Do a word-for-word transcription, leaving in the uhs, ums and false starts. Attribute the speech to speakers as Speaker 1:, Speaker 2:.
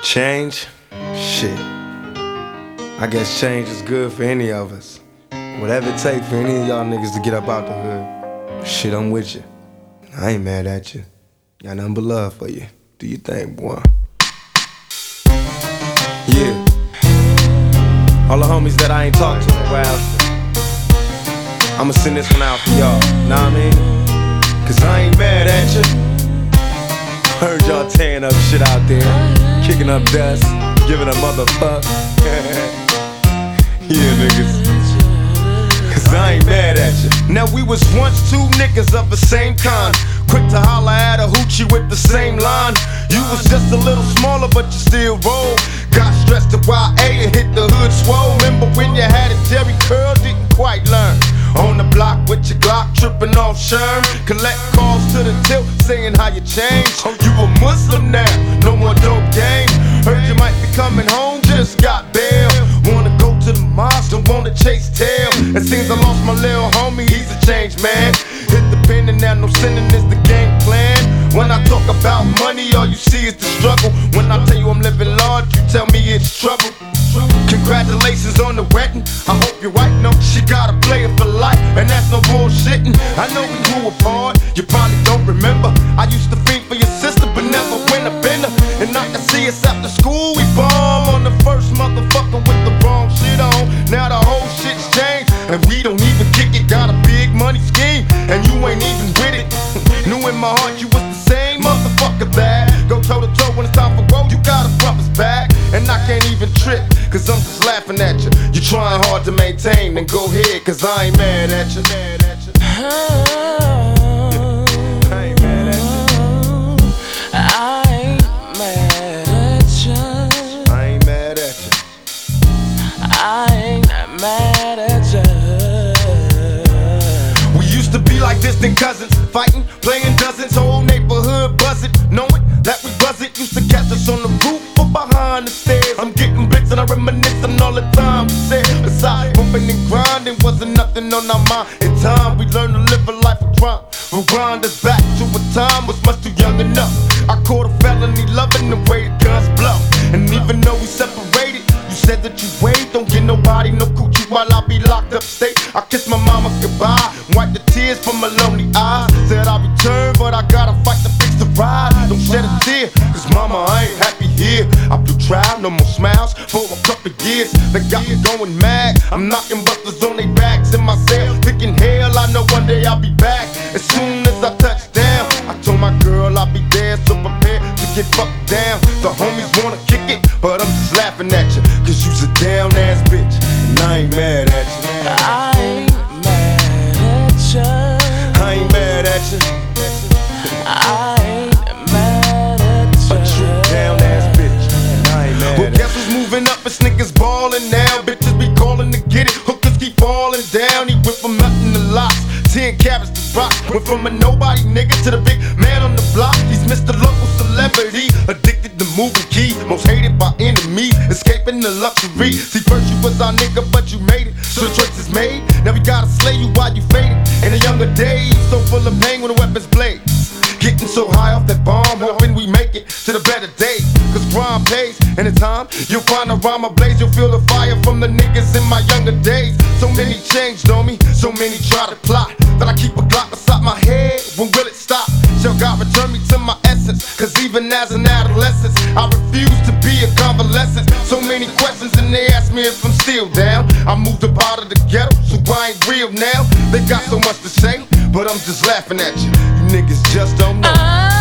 Speaker 1: Change? Shit. I guess change is good for any of us. Whatever it takes for any of y'all niggas to get up out the hood. Shit, I'm with you. I ain't mad at you. Got nothing but love for you. Do your thing, boy. Yeah. All the homies that I ain't talked to in a while, I'ma send this one out for y'all. Know what I mean? Cause I ain't mad at you. Heard y'all tearing up shit out there, kicking up dust, giving a motherfuck. Yeah, niggas. Cause I ain't mad at you. Now we was once two niggas of the same kind, quick to holler at a hoochie with the same line. You was just a little smaller, but you still roll. Got stressed to Y A and hit the hood swole. Remember when you had a Jerry curl, didn't quite learn. On the block with your Glock, tripping off Sherm. Collect calls to the tilt, saying how you changed. Oh, you a Muslim now, no more dope game. Heard you might be coming home, just got bail. Wanna go to the mosque, don't wanna chase tail. It seems I lost my little homie, he's a changed man. Hit the pen and now no sinning is the game plan. When I talk about money, all you see is the struggle. When I tell you I'm living large, you tell me it's trouble. Congratulations on the wedding, I hope your wife knows she got a player for life, and that's no bullshitting. I know we grew apart, you probably don't remember. I used to fiend for your sister, but never win a bender. And not to see us after school, we bomb on the first motherfucker with the wrong shit on. Now the whole shit's changed, and we don't even kick it. Got a big money scheme, and you ain't even with it. Knew in my heart you was the same motherfucker that go toe to toe when it's time for road. You got a brother's back, and I can't even trip, cause I'm just laughing at you. You trying hard to maintain, then go ahead, cause I ain't mad at you. Mad at you. I ain't mad at you.
Speaker 2: I ain't mad at you.
Speaker 1: I ain't mad at you.
Speaker 2: I ain't mad at you.
Speaker 1: We used to be like distant cousins, fighting, playing dozens, whole neighborhood buzzing, knowing that we buzz it. Used to catch us on the roof or behind the stairs. I'm getting blicks and I reminiscing all the time we said. Besides bumping and grinding, wasn't nothing on our mind. In time we learned to live a life of crime. Rewind us back to a time was much too young enough. I caught a felony loving the way the guns blow. And even though we separated, you said that you wait, don't get nobody no coochie while I be locked up state. I kiss my mama goodbye, wipe the tears from my lonely eyes. Said I'll return, but I gotta fight to fix the ride. Don't shed a tear, cause mama, I ain't happy here. I blew trial, no more smiles for a couple years. They got me going mad, I'm knocking busters on their backs in my cell, thinking hell, I know one day I'll be back. As soon as I touch down, I told my girl I'll be there, so prepared to get fucked down. The homies wanna kick it, but I'm just laughing at you, cause you's a down ass bitch, and I ain't mad at you.
Speaker 2: I ain't mad at you.
Speaker 1: I ain't mad at you.
Speaker 2: I ain't mad at you.
Speaker 1: A true down ass bitch, and I ain't mad. Well, guess who's moving up? It's niggas ballin' now. Bitches be callin' to get it. Hookers keep falling down. He went from nothing to lots, ten carats to rock. Went from a nobody nigga to the big man on the block. He's Mister Local Celebrity, addicted to moving keys, most hated by enemies, escaping the luxury. See, first you was our nigga, but you made it, so the choice is made. Now we gotta slay you while you faded. In the younger days, so full of pain when the weapons blaze. Getting so high off that bomb, hoping we make it to the better days. Cause crime pays, and in time, you'll find a rhyme ablaze. You'll feel the fire from the niggas in my younger days. So many changed on me, so many try to plot, that I keep a Glock beside my head. When will it stop? Shall God return me to my essence? Cause even as an adolescent, I refuse to be a convalescent. So many questions and they ask me if I'm still down. I moved up out of the ghetto, so I ain't real now. They got so much to say, but I'm just laughing at you. You niggas just don't know.